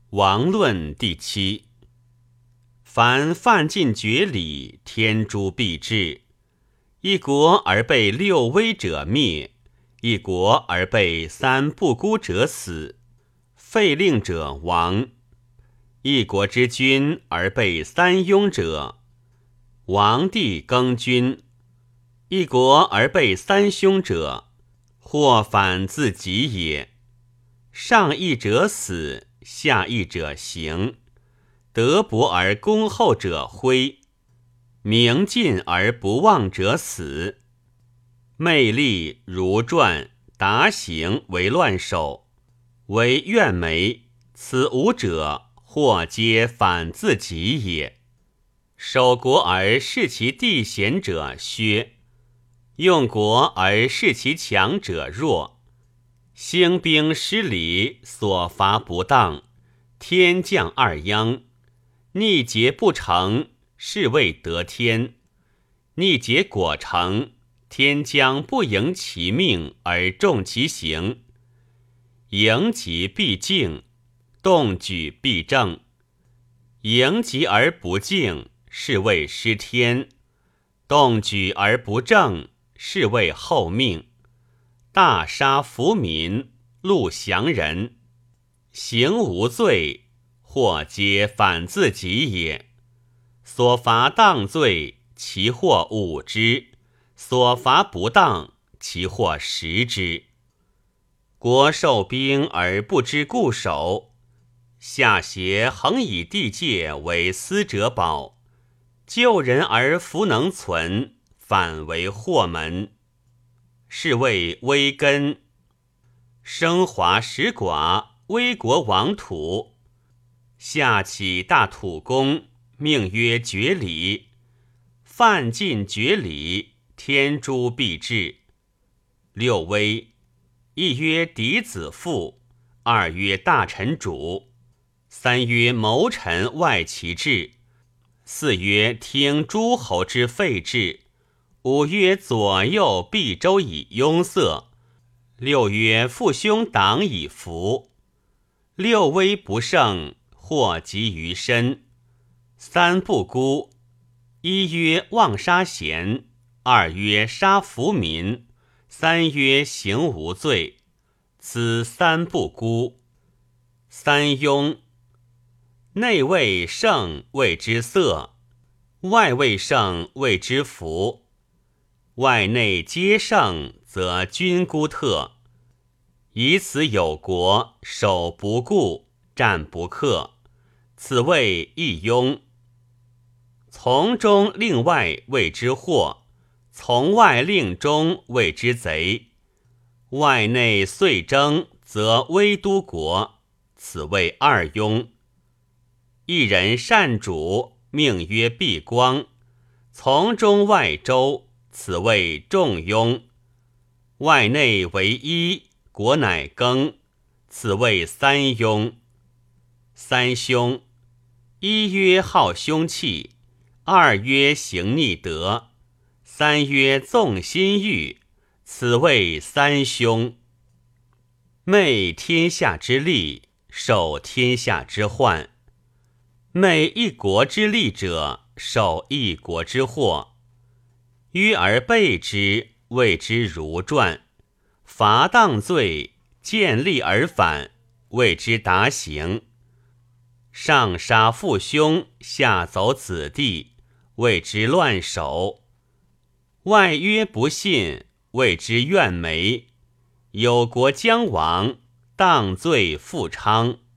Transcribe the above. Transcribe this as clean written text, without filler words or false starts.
王论第七。凡犯禁绝礼，天诛必至。一国而被六威者灭，一国而被三不孤者死，废令者亡。一国之君而被三庸者，王帝更君。一国而被三凶者，或反自己也。上义者死，下义者行。德薄而恭厚者徽，明进而不忘者死。昧吏如传达行为乱首，为怨眉，此五者，或皆反自己也。守国而视其地贤者削，用国而视其强者弱。兴兵失礼，所罚不当，天降二殃。逆节不成，是谓得天；逆节果成，天将不迎其命而重其行。迎吉必敬，动举必正。迎吉而不敬，是谓失天；动举而不正，是谓后命。大杀福民，戮降人，行无罪，或皆反自己也。所罚当罪，其或5之；所罚不当，其或10之。国受兵而不知固守，下邪恒以地界为私者保，救人而弗能存，反为祸门。是谓危根。生华食寡，危国亡土。下起大土公，命曰绝礼。犯禁绝礼，天诛必至。六威：一曰嫡子父，二曰大臣主，三曰谋臣外戚制，四曰听诸侯之废制，五曰左右必周以拥塞，六曰父兄党以服。六威不胜，祸及于身。三不孤：一曰妄杀贤，二曰杀福民，三曰行无罪。此三不孤。三庸：内未胜谓之色，外未胜谓之福。外内皆胜，则君孤特。以此有国，守不顾，战不克，此谓一庸。从中令外谓之祸，从外令中谓之贼。外内遂争，则危都国，此谓二庸。一人善主，命曰避光，从中外周，此谓重庸。外内为一，国乃更，此谓三庸。三凶：一曰好凶器，二曰行逆德，三曰纵心欲，此谓三凶。昧天下之利，受天下之患。昧一国之利者，受一国之祸。约而备之，谓之如传；罚当罪，见利而反，谓之达行。上杀父兄，下走子弟，谓之乱首。外约不信，谓之怨眉。有国将亡，当罪复昌。